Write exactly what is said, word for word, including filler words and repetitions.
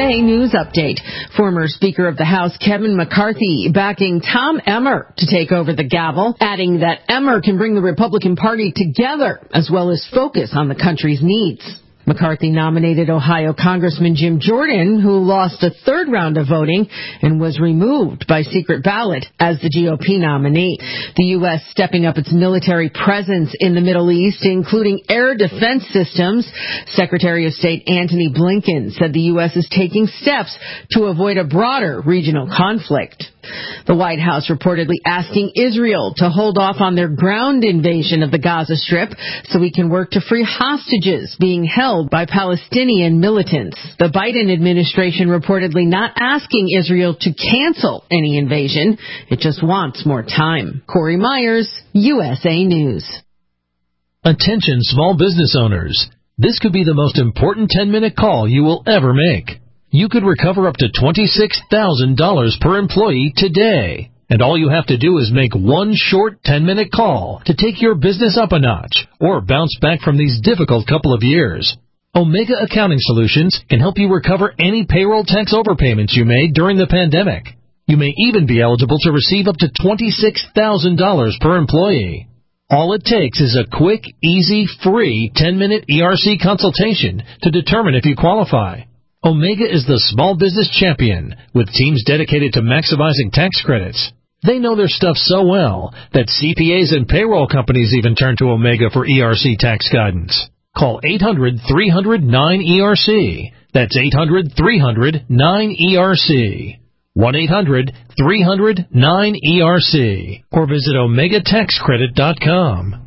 A News Update. Former Speaker of the House Kevin McCarthy backing Tom Emmer to take over the gavel, adding that Emmer can bring the Republican Party together as well as focus on the country's needs. McCarthy nominated Ohio Congressman Jim Jordan, who lost a third round of voting and was removed by secret ballot as the G O P nominee. The U S stepping up its military presence in the Middle East, including air defense systems. Secretary of State Antony Blinken said the U S is taking steps to avoid a broader regional conflict. The White House reportedly asking Israel to hold off on their ground invasion of the Gaza Strip so we can work to free hostages being held by Palestinian militants. The Biden administration reportedly not asking Israel to cancel any invasion. It just wants more time. Corey Myers, U S A News. Attention small business owners. This could be the most important ten-minute call you will ever make. You could recover up to twenty-six thousand dollars per employee today. And all you have to do is make one short ten-minute call to take your business up a notch or bounce back from these difficult couple of years. Omega Accounting Solutions can help you recover any payroll tax overpayments you made during the pandemic. You may even be eligible to receive up to twenty-six thousand dollars per employee. All it takes is a quick, easy, free ten-minute E R C consultation to determine if you qualify. Omega is the small business champion with teams dedicated to maximizing tax credits. They know their stuff so well that C P As and payroll companies even turn to Omega for E R C tax guidance. Call eight hundred, three hundred, nine E R C. That's eight hundred, three hundred, nine E R C. one eight hundred, three hundred, nine E R C. Or visit omega tax credit dot com.